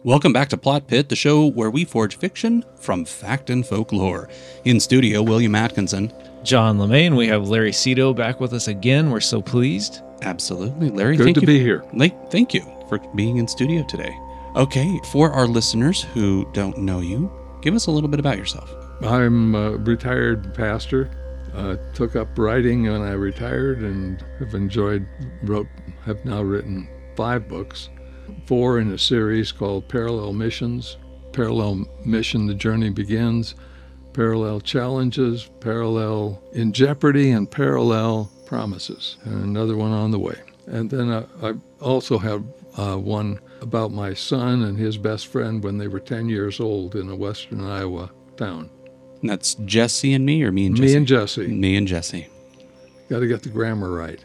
Welcome back to Plot Pit, the show where we forge fiction from fact and folklore. In studio, William Atkinson. John LeMaine. We have Larry Cito back with us again. We're so pleased. Absolutely. Larry, Good to be here. Thank you for being in studio today. Okay, for our listeners who don't know you, give us a little bit about yourself. I'm a retired pastor. Took up writing when I retired and have now written 5 books. 4 in a series called Parallel Missions, Parallel Mission, The Journey Begins, Parallel Challenges, Parallel in Jeopardy, and Parallel Promises, and another one on the way. And then I also have one about my son and his best friend when they were 10 years old in a western Iowa town. And that's Jesse and me, or me and Jesse? Me and Jesse. Me and Jesse. Got to get the grammar right.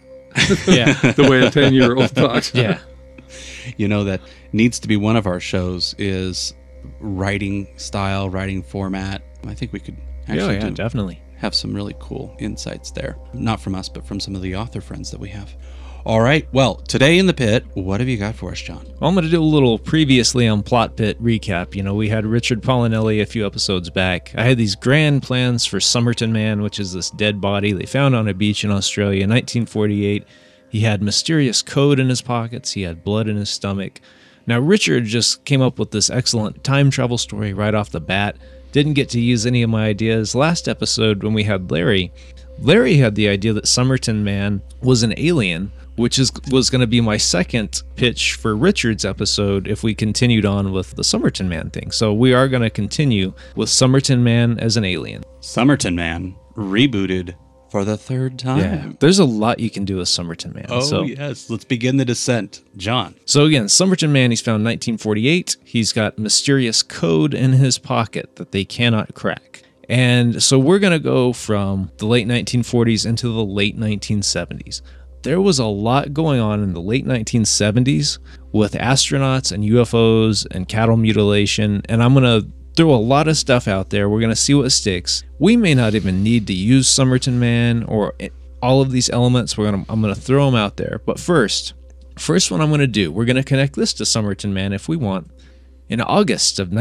Yeah. The way a 10-year-old talks. Yeah. You know, that needs to be one of our shows is writing style, writing format. I think we could actually definitely have some really cool insights there. Not from us, but from some of the author friends that we have. All right. Well, today in the pit, what have you got for us, John? Well, I'm going to do a little previously on Plot Pit recap. You know, we had Richard Polinelli a few episodes back. I had these grand plans for Somerton Man, which is this dead body they found on a beach in Australia in 1948. He had mysterious code in his pockets. He had blood in his stomach. Now, Richard just came up with this excellent time travel story right off the bat. Didn't get to use any of my ideas. Last episode, when we had Larry had the idea that Somerton Man was an alien, which was going to be my second pitch for Richard's episode if we continued on with the Somerton Man thing. So we are going to continue with Somerton Man as an alien. Somerton Man rebooted for the 3rd time. Yeah, there's a lot you can do with Somerton Man. Yes. Let's begin the descent. John. So again, Somerton Man, he's found in 1948. He's got mysterious code in his pocket that they cannot crack. And so we're going to go from the late 1940s into the late 1970s. There was a lot going on in the late 1970s with astronauts and UFOs and cattle mutilation, and I'm going to throw a lot of stuff out there. We're going to see what sticks. We may not even need to use Somerton Man or all of these elements. I'm going to throw them out there. But first what I'm going to do, we're going to connect this to Somerton Man if we want. In August of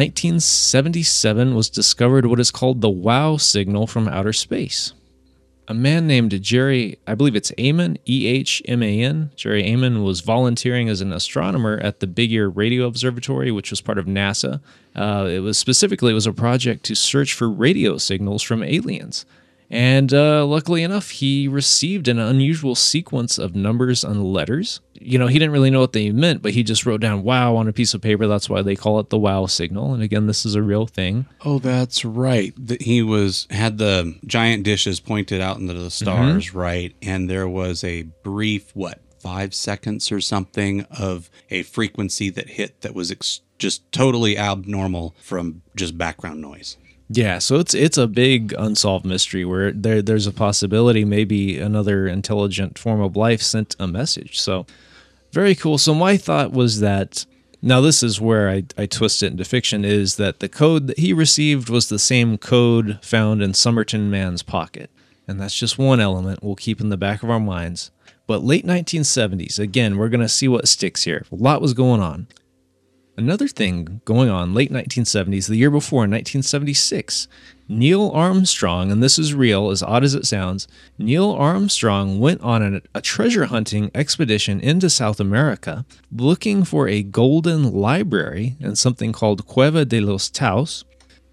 1977 was discovered what is called the WOW signal from outer space. A man named Jerry, I believe it's Ehman, E-H-M-A-N. Jerry Ehman was volunteering as an astronomer at the Big Ear Radio Observatory, which was part of NASA. It was a project to search for radio signals from aliens. And luckily enough, he received an unusual sequence of numbers and letters. You know, he didn't really know what they meant, but he just wrote down WOW on a piece of paper. That's why they call it the WOW signal. And again, this is a real thing. Oh, that's right. He had the giant dishes pointed out into the stars, right? And there was a brief, 5 seconds or something of a frequency that hit that was just totally abnormal from just background noise. Yeah, so it's a big unsolved mystery where there's a possibility maybe another intelligent form of life sent a message. So very cool. So my thought was that, now this is where I twist it into fiction, is that the code that he received was the same code found in Somerton Man's pocket. And that's just one element we'll keep in the back of our minds. But late 1970s, again, we're going to see what sticks here. A lot was going on. Another thing going on, late 1970s, the year before, in 1976, Neil Armstrong, and this is real, as odd as it sounds, Neil Armstrong went on a treasure hunting expedition into South America looking for a golden library in something called Cueva de los Taos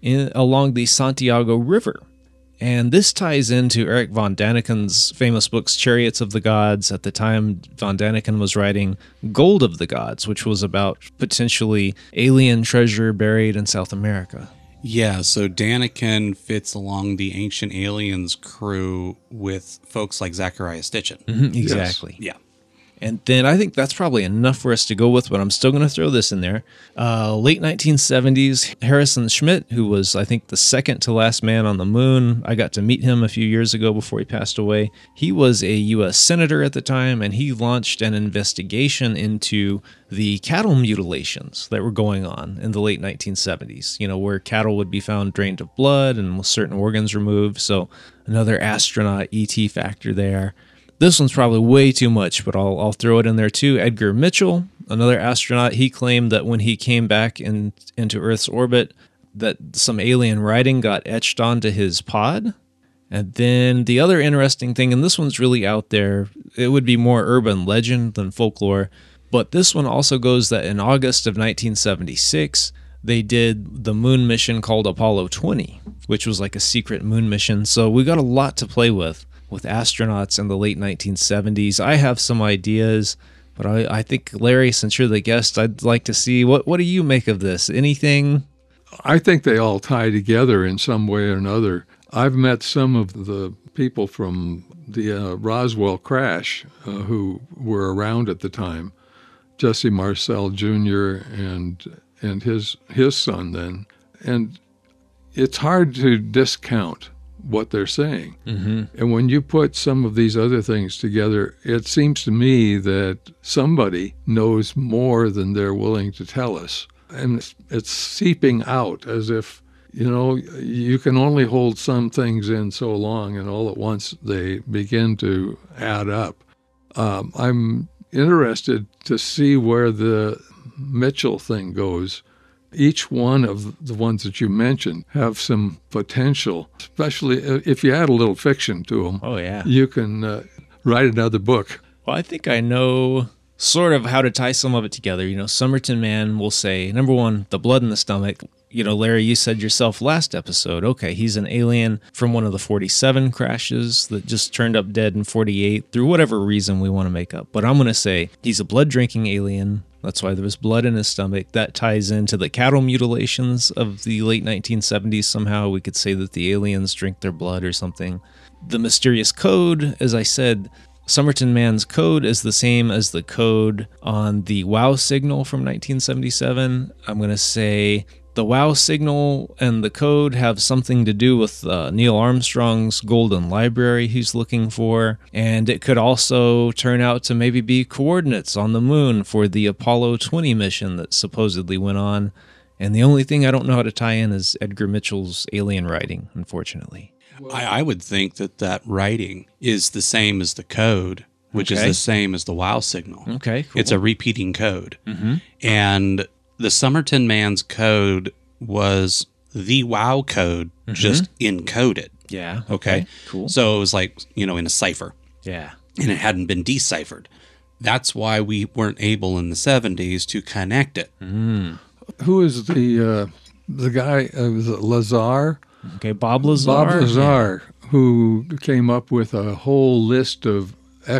along the Santiago River. And this ties into Eric von Daniken's famous books, Chariots of the Gods. At the time, von Daniken was writing Gold of the Gods, which was about potentially alien treasure buried in South America. Yeah, so Daniken fits along the Ancient Aliens crew with folks like Zecharia Sitchin. Mm-hmm, exactly. Yes. Yeah. And then I think that's probably enough for us to go with, but I'm still going to throw this in there. Late 1970s, Harrison Schmitt, who was, I think, the second to last man on the moon. I got to meet him a few years ago before he passed away. He was a U.S. senator at the time, and he launched an investigation into the cattle mutilations that were going on in the late 1970s, you know, where cattle would be found drained of blood and with certain organs removed. So another astronaut ET factor there. This one's probably way too much, but I'll throw it in there too. Edgar Mitchell, another astronaut, he claimed that when he came back into Earth's orbit, that some alien writing got etched onto his pod. And then the other interesting thing, and this one's really out there, it would be more urban legend than folklore, but this one also goes that in August of 1976, they did the moon mission called Apollo 20, which was like a secret moon mission. So we got a lot to play with astronauts in the late 1970s. I have some ideas, but I think, Larry, since you're the guest, I'd like to see, what do you make of this? Anything? I think they all tie together in some way or another. I've met some of the people from the Roswell crash who were around at the time, Jesse Marcel Jr. and his son then. And it's hard to discount what they're saying. Mm-hmm. And when you put some of these other things together, it seems to me that somebody knows more than they're willing to tell us. And it's seeping out as if, you can only hold some things in so long, and all at once they begin to add up. I'm interested to see where the Mitchell thing goes. Each one of the ones that you mentioned have some potential, especially if you add a little fiction to them. Oh, yeah. You can write another book. Well, I think I know sort of how to tie some of it together. Somerton Man will say, number one, the blood in the stomach. Larry, you said yourself last episode, okay, he's an alien from one of the 47 crashes that just turned up dead in 48 through whatever reason we want to make up. But I'm going to say he's a blood-drinking alien. That's why there was blood in his stomach. That ties into the cattle mutilations of the late 1970s somehow. We could say that the aliens drink their blood or something. The mysterious code, as I said, Somerton Man's code is the same as the code on the WOW signal from 1977. I'm going to say the WOW signal and the code have something to do with Neil Armstrong's golden library he's looking for, and it could also turn out to maybe be coordinates on the moon for the Apollo 20 mission that supposedly went on. And the only thing I don't know how to tie in is Edgar Mitchell's alien writing, unfortunately. I would think that writing is the same as the code, which is the same as the WOW signal. Okay, cool. It's a repeating code. Mm-hmm. And the Somerton Man's code was the WOW code, just encoded. Yeah. Okay. Cool. So it was like, in a cipher. Yeah. And it hadn't been deciphered. That's why we weren't able in the 70s to connect it. Mm. Who is the guy, was it Lazar? Okay, Bob Lazar. Bob Lazar, who came up with a whole list of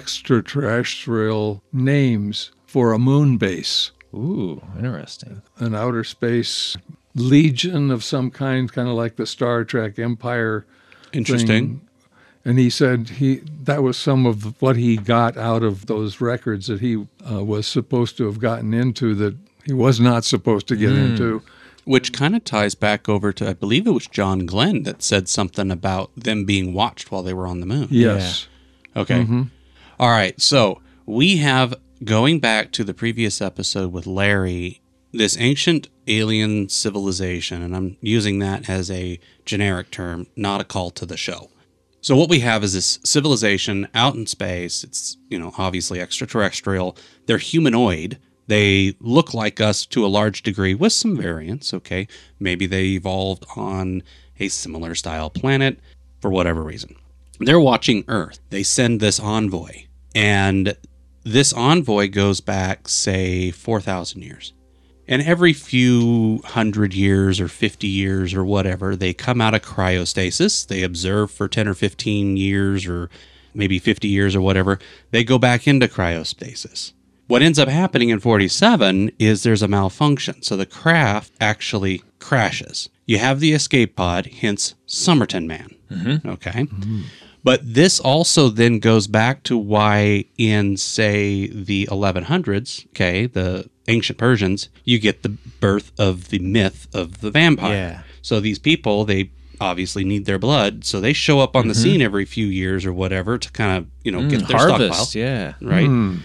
extraterrestrial names for a moon base. Ooh, interesting. An outer space legion of some kind of like the Star Trek Empire. Interesting. Thing. And he said that was some of what he got out of those records that he was supposed to have gotten into that he was not supposed to get into. Which kind of ties back over to, I believe it was John Glenn that said something about them being watched while they were on the moon. Yes. Yeah. Okay. Mm-hmm. All right. So we have, going back to the previous episode with Larry, this ancient alien civilization, and I'm using that as a generic term, not a call to the show. So what we have is this civilization out in space. It's, obviously extraterrestrial. They're humanoid. They look like us to a large degree with some variance, okay? Maybe they evolved on a similar style planet for whatever reason. They're watching Earth. They send this envoy, and this envoy goes back, say, 4,000 years. And every few 100 years or 50 years or whatever, they come out of cryostasis. They observe for 10 or 15 years or maybe 50 years or whatever. They go back into cryostasis. What ends up happening in 47 is there's a malfunction. So the craft actually crashes. You have the escape pod, hence Somerton Man. Mm-hmm. Okay. Mm-hmm. But this also then goes back to why in, say, the 1100s, okay, the ancient Persians, you get the birth of the myth of the vampire. Yeah. So these people, they obviously need their blood, so they show up on the scene every few years or whatever to kind of, get their harvest, stockpile. Yeah. Right?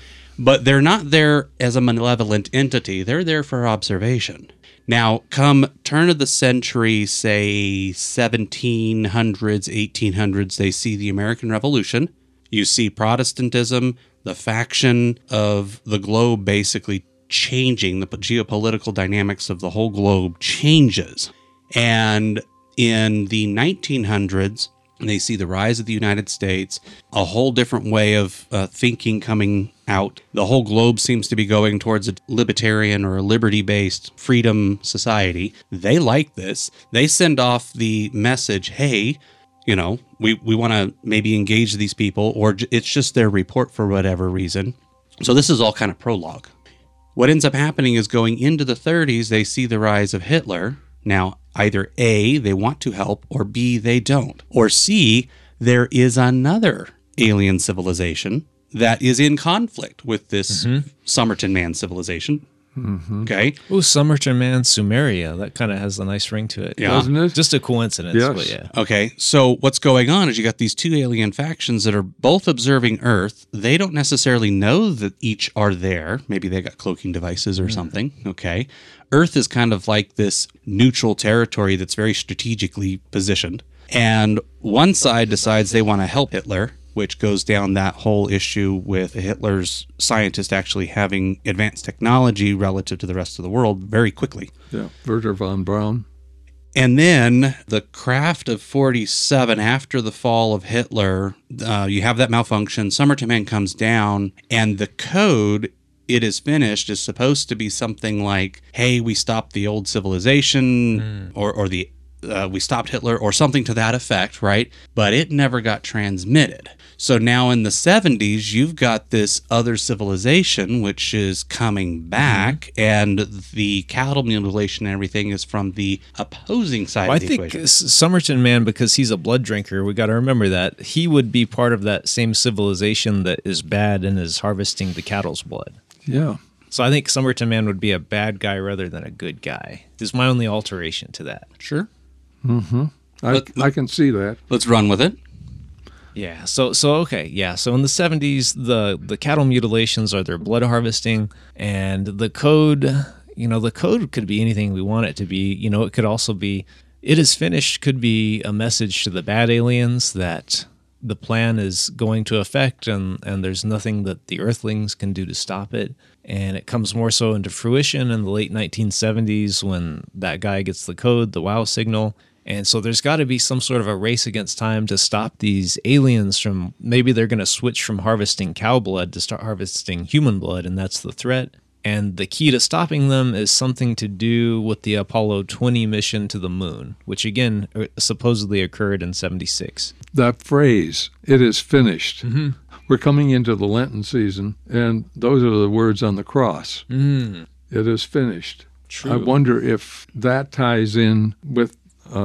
But they're not there as a malevolent entity. They're there for observation. Now, come turn of the century, say 1700s, 1800s, they see the American Revolution. You see Protestantism, the faction of the globe basically changing. The geopolitical dynamics of the whole globe changes. And in the 1900s, they see the rise of the United States, a whole different way of thinking coming out. The whole globe seems to be going towards a libertarian or a liberty-based freedom society. They like this. They send off the message, hey, you know, we want to maybe engage these people, or it's just their report for whatever reason. So this is all kind of prologue. What ends up happening is going into the 30s, they see the rise of Hitler. Now, either A, they want to help, or B, they don't. Or C, there is another alien civilization that is in conflict with this Somerton Man civilization. Okay. Oh, Somerton Man, Sumeria. That kind of has a nice ring to it. Yeah. Doesn't it? Just a coincidence, Yes. but yeah. Okay, so what's going on is you got these two alien factions that are both observing Earth. They don't necessarily know that each are there. Maybe they got cloaking devices or something. Okay. Earth is kind of like this neutral territory that's very strategically positioned. And one side decides they want to help Hitler, which goes down that whole issue with Hitler's scientists actually having advanced technology relative to the rest of the world very quickly. Yeah, Werner von Braun. And then the craft of 47, after the fall of Hitler, you have that malfunction. Somerton Man comes down, and the code, it is finished, is supposed to be something like, hey, we stopped the old civilization, or the we stopped Hitler, or something to that effect, right? But it never got transmitted. So now in the 70s, you've got this other civilization which is coming back, and the cattle mutilation and everything is from the opposing side of the equation. I think Somerton Man, because he's a blood drinker, we got to remember that he would be part of that same civilization that is bad and is harvesting the cattle's blood. Yeah. So I think Somerton Man would be a bad guy rather than a good guy. Is my only alteration to that. Sure. I can see that. Let's run with it. Yeah. So okay. Yeah. So in the 70s, the cattle mutilations are their blood harvesting, and the code. The code could be anything we want it to be. It could also be, it is finished. Could be a message to the bad aliens that the plan is going to affect, and there's nothing that the Earthlings can do to stop it. And it comes more so into fruition in the late 1970s when that guy gets the code, the wow signal. And so there's got to be some sort of a race against time to stop these aliens from, maybe they're going to switch from harvesting cow blood to start harvesting human blood, and that's the threat. And the key to stopping them is something to do with the Apollo 20 mission to the moon, which again supposedly occurred in 76. That phrase, it is finished. We're coming into the Lenten season, and those are the words on the cross. It is finished. True. I wonder if that ties in with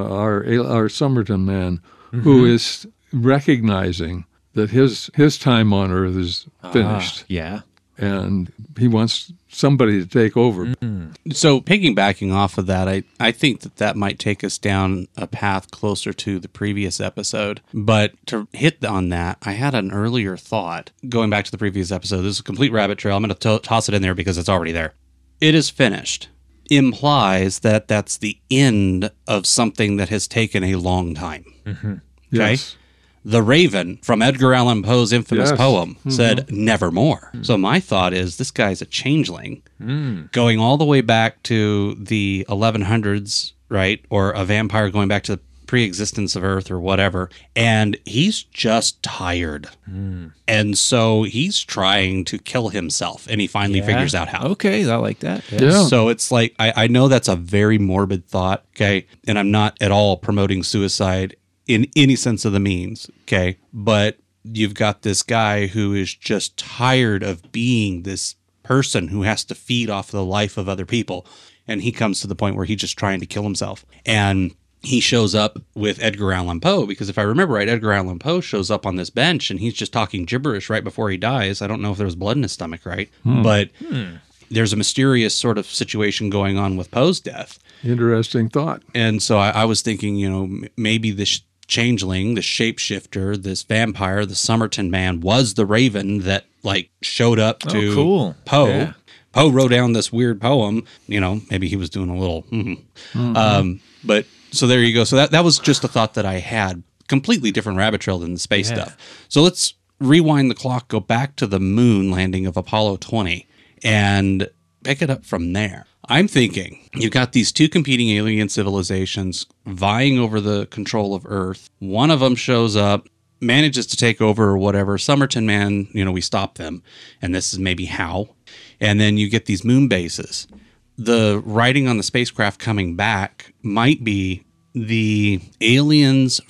our Somerton Man, who is recognizing that his time on Earth is finished, Yeah. and he wants somebody to take over. So piggybacking off of that, I think that might take us down a path closer to the previous episode. But to hit on that, I had an earlier thought going back to the previous episode. This is a complete rabbit trail. I'm going to toss it in there because it's already there. It is finished implies that that's the end of something that has taken a long time. Okay? Yes. The Raven from Edgar Allan Poe's infamous Yes. poem said, nevermore. So my thought is this guy's a changeling going all the way back to the 1100s, right? Or a vampire going back to the pre-existence of Earth or whatever. And he's just tired. And so he's trying to kill himself. And he finally figures out how. Okay, I like that. Yeah. So it's like, I know that's a very morbid thought, okay? And I'm not at all promoting suicide in any sense of the means, okay? But you've got this guy who is just tired of being this person who has to feed off the life of other people. And he comes to the point where he's just trying to kill himself. And he shows up with Edgar Allan Poe, because if I remember right, Edgar Allan Poe shows up on this bench and he's just talking gibberish right before he dies. I don't know if there was blood in his stomach, right? But there's a mysterious sort of situation going on with Poe's death. Interesting thought. And so I was thinking, maybe this changeling, the shapeshifter, this vampire, the Somerton Man was the Raven that showed up to cool. Poe. Yeah. Poe wrote down this weird poem. Maybe he was doing a little. But so there you go. So that was just a thought that I had. Completely different rabbit trail than the space stuff. So let's rewind the clock, go back to the moon landing of Apollo 20. And pick it up from there. I'm thinking you've got these two competing alien civilizations vying over the control of Earth. One of them shows up, manages to take over or whatever. Somerton Man, we stop them. And this is maybe how. And then you get these moon bases. The writing on the spacecraft coming back might be the aliens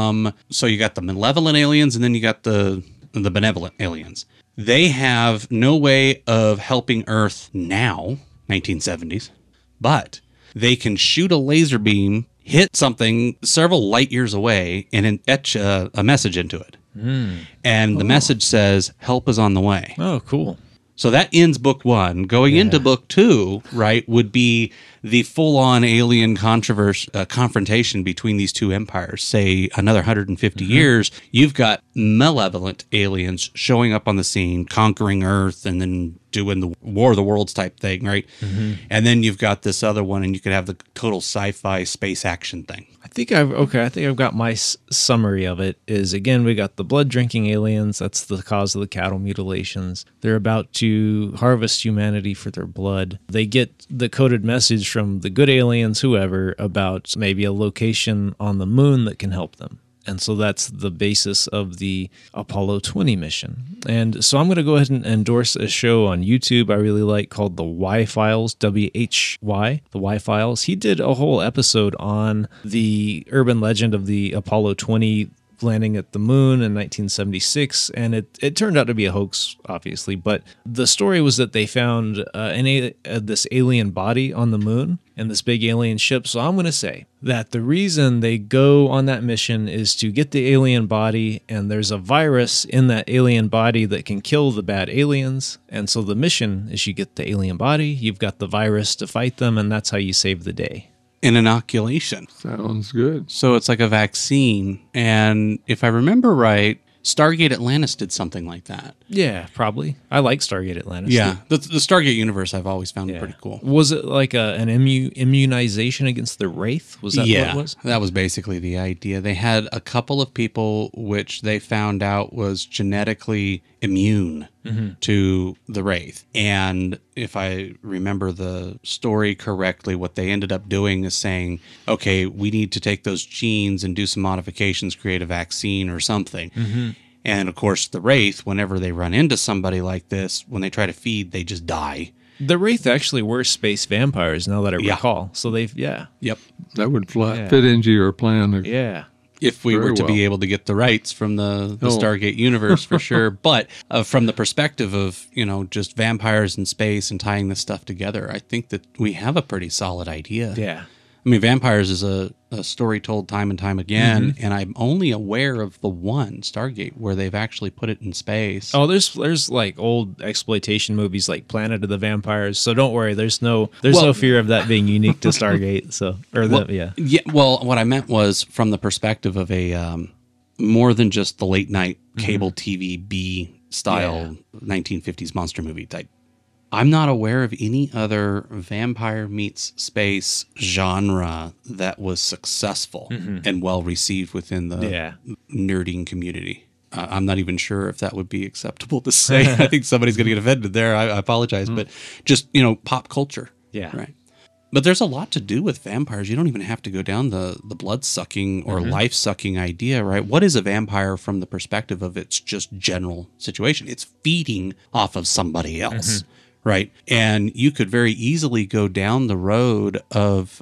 so you got the malevolent aliens and then you got the benevolent aliens. They have no way of helping Earth now, 1970s, but they can shoot a laser beam, hit something several light years away, and etch a message into it. And the message says, help is on the way. Oh, cool. So that ends book 1. Going into book 2, right, would be the full-on alien confrontation between these two empires. Say another 150 years, you've got malevolent aliens showing up on the scene, conquering Earth, and then doing the War of the Worlds type thing, right? And then you've got this other one, and you could have the total sci-fi space action thing. I think I've got my summary of it. Is again, we got the blood drinking aliens. That's the cause of the cattle mutilations. They're about to harvest humanity for their blood. They get the coded message from the good aliens, whoever, about maybe a location on the moon that can help them. And so that's the basis of the Apollo 20 mission. And so I'm going to go ahead and endorse a show on YouTube I really like called The Why-Files, WHY, The Why-Files. He did a whole episode on the urban legend of the Apollo 20 landing at the moon in 1976, and it turned out to be a hoax, obviously, but the story was that they found this alien body on the moon and this big alien ship. So I'm going to say that the reason they go on that mission is to get the alien body, and there's a virus in that alien body that can kill the bad aliens, and so the mission is you get the alien body, you've got the virus to fight them, and that's how you save the day. An inoculation. Sounds good. So it's like a vaccine. And if I remember right, Stargate Atlantis did something like that. Yeah, probably. I like Stargate Atlantis. Yeah, the Stargate universe I've always found pretty cool. Was it like an immunization against the Wraith? Was that what it was? That was basically the idea. They had a couple of people which they found out was genetically immune to the Wraith. And if I remember the story correctly, what they ended up doing is saying, okay, we need to take those genes and do some modifications, create a vaccine or something. And of course, the Wraith, whenever they run into somebody like this, when they try to feed, they just die. The Wraith actually were space vampires, now that I recall. So Yep. That would fit into your plan. Yeah. If we were to be able to get the rights from the Stargate universe, for sure. But from the perspective of, just vampires in space and tying this stuff together, I think that we have a pretty solid idea. Yeah. I mean, vampires is a story told time and time again, and I'm only aware of the one, Stargate, where they've actually put it in space. Oh, there's like old exploitation movies like Planet of the Vampires, so don't worry, there's no fear of that being unique to Stargate. Well, what I meant was from the perspective of a more than just the late night cable TV B style 1950s monster movie type. I'm not aware of any other vampire meets space genre that was successful and well received within the nerding community. I'm not even sure if that would be acceptable to say. I think somebody's going to get offended there. I apologize, but just, pop culture. Yeah. Right. But there's a lot to do with vampires. You don't even have to go down the blood-sucking or life-sucking idea, right? What is a vampire from the perspective of its just general situation? It's feeding off of somebody else. Right. And you could very easily go down the road of,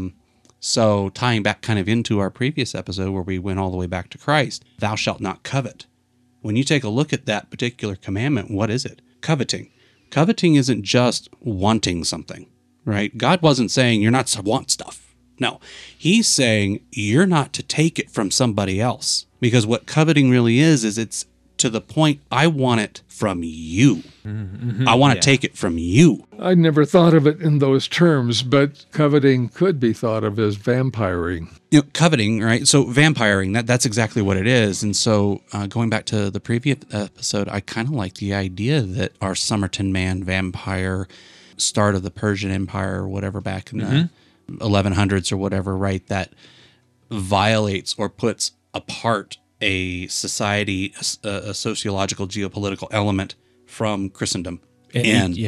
so tying back kind of into our previous episode where we went all the way back to Christ, thou shalt not covet. When you take a look at that particular commandment, what is it? Coveting. Coveting isn't just wanting something, right? God wasn't saying you're not to want stuff. No, he's saying you're not to take it from somebody else, because what coveting really is it's to the point I want it from you. I want to take it from you. I never thought of it in those terms, but coveting could be thought of as vampiring. Coveting, right? So vampiring, that's exactly what it is. And so going back to the previous episode, I kind of like the idea that our Somerton Man vampire, start of the Persian Empire or whatever back in the 1100s or whatever, right? That violates or puts apart a society, a sociological, geopolitical element from Christendom. And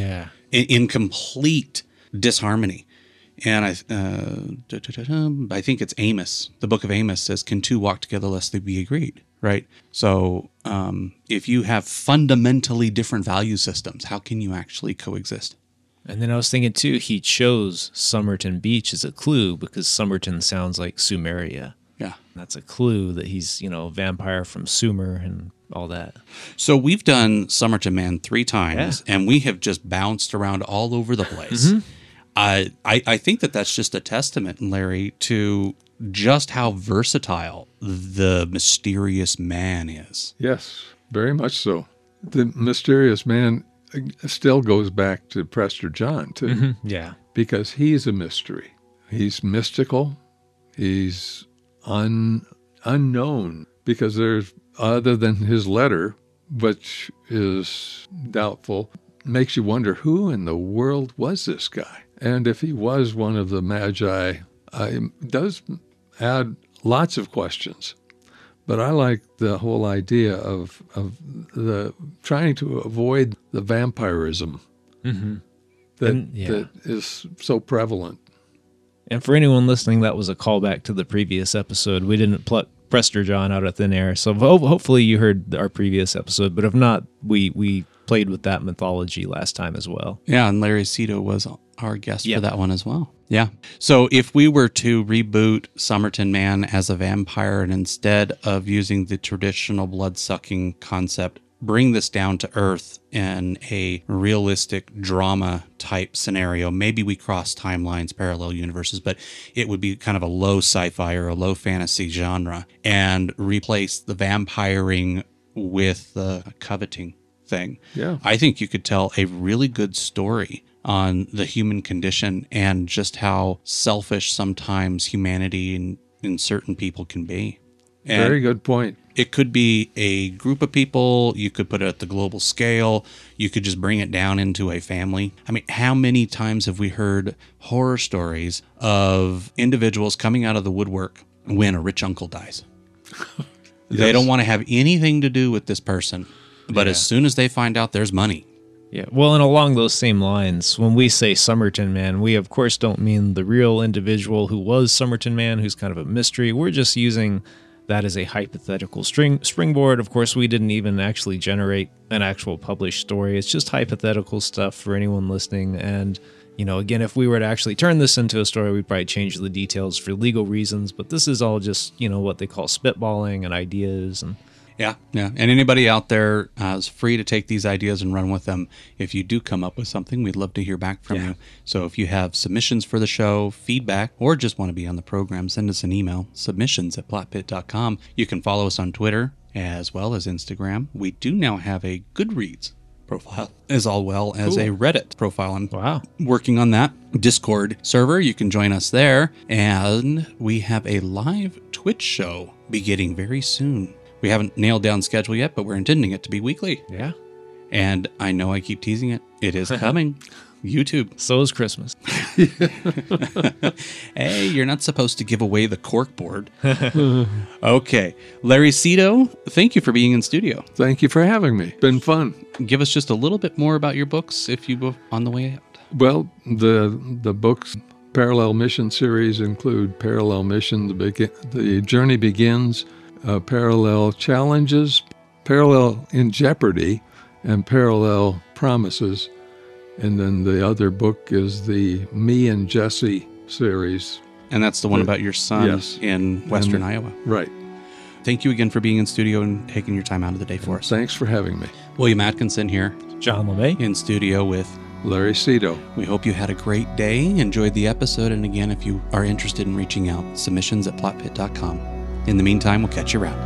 in complete disharmony. And I think it's Amos. The book of Amos says, "Can two walk together lest they be agreed?" Right? So if you have fundamentally different value systems, how can you actually coexist? And then I was thinking, too, he chose Somerton Beach as a clue because Somerton sounds like Sumeria. Yeah. That's a clue that he's, a vampire from Sumer and all that. So we've done Somerton Man 3 times, and we have just bounced around all over the place. Mm-hmm. I think that's just a testament, Larry, to just how versatile the mysterious man is. Yes, very much so. The mysterious man still goes back to Prester John, too. Mm-hmm. Yeah. Because he's a mystery. He's mystical. He's unknown. Because there's, other than his letter, which is doubtful, makes you wonder, who in the world was this guy? And if he was one of the Magi, it does add lots of questions. But I like the whole idea of the trying to avoid the vampirism that is so prevalent. And for anyone listening, that was a callback to the previous episode. We didn't pluck Prester John out of thin air. So hopefully you heard our previous episode. But if not, we played with that mythology last time as well. Yeah, and Larry Cito was our guest for that one as well. Yeah. So if we were to reboot Somerton Man as a vampire and instead of using the traditional blood-sucking concept, bring this down to earth in a realistic drama type scenario, maybe we cross timelines, parallel universes, but it would be kind of a low sci-fi or a low fantasy genre, and replace the vampiring with the coveting thing. Yeah. I think you could tell a really good story on the human condition and just how selfish sometimes humanity in certain people can be. And very good point. it could be a group of people. You could put it at the global scale. You could just bring it down into a family. I mean, how many times have we heard horror stories of individuals coming out of the woodwork when a rich uncle dies? Yes. They don't want to have anything to do with this person. But as soon as they find out there's money. Yeah, well, and along those same lines, when we say Somerton Man, we of course don't mean the real individual who was Somerton Man, who's kind of a mystery. We're just using that as a hypothetical springboard. Of course, we didn't even actually generate an actual published story. It's just hypothetical stuff for anyone listening. And, you know, again, if we were to actually turn this into a story, we'd probably change the details for legal reasons. But this is all just, you know, what they call spitballing and ideas and... Yeah. And anybody out there is free to take these ideas and run with them. If you do come up with something, we'd love to hear back from you. So if you have submissions for the show, feedback, or just want to be on the program, send us an email, submissions@plotpit.com. You can follow us on Twitter as well as Instagram. We do now have a Goodreads profile as well as a Reddit profile. I'm working on that. Discord server, you can join us there. And we have a live Twitch show beginning very soon. We haven't nailed down schedule yet, but we're intending it to be weekly. Yeah. And I know I keep teasing it. It is coming. YouTube. So is Christmas. Hey, you're not supposed to give away the corkboard. Okay. Larry Cito, thank you for being in studio. Thank you for having me. Been fun. Give us just a little bit more about your books if you go on the way out. Well, the books, Parallel Mission series include Parallel Mission, The Journey Begins, Parallel Challenges, Parallel in Jeopardy, and Parallel Promises. And then the other book is the Me and Jesse series. And that's the one about your son in Western Iowa. Right. Thank you again for being in studio and taking your time out of the day for us. Thanks for having me. William Atkinson here. John LeMay. In studio with Larry Cito. We hope you had a great day, enjoyed the episode, and again, if you are interested in reaching out, submissions@plotpit.com. In the meantime, we'll catch you around.